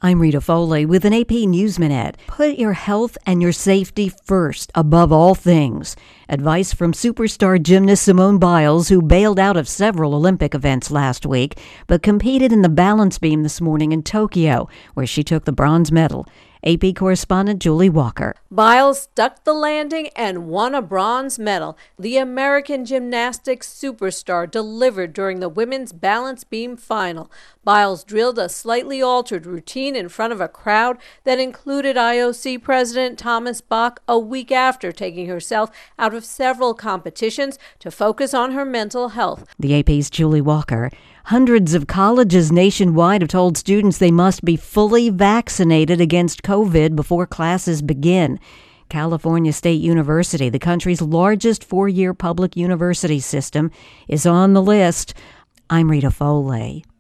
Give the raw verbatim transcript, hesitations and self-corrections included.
I'm Rita Foley with an A P News Minute. Put your health and your safety first, above all things. Advice from superstar gymnast Simone Biles, who bailed out of several Olympic events last week, but competed in the balance beam this morning in Tokyo, where she took the bronze medal. A P correspondent Julie Walker. Biles stuck the landing and won a bronze medal. The American gymnastics superstar delivered during the women's balance beam final. Biles drilled a slightly altered routine in front of a crowd that included I O C President Thomas Bach a week after taking herself out of several competitions to focus on her mental health. The A P's Julie Walker. Hundreds of colleges nationwide have told students they must be fully vaccinated against COVID before classes begin. California State University, the country's largest four-year public university system, is on the list. I'm Rita Foley.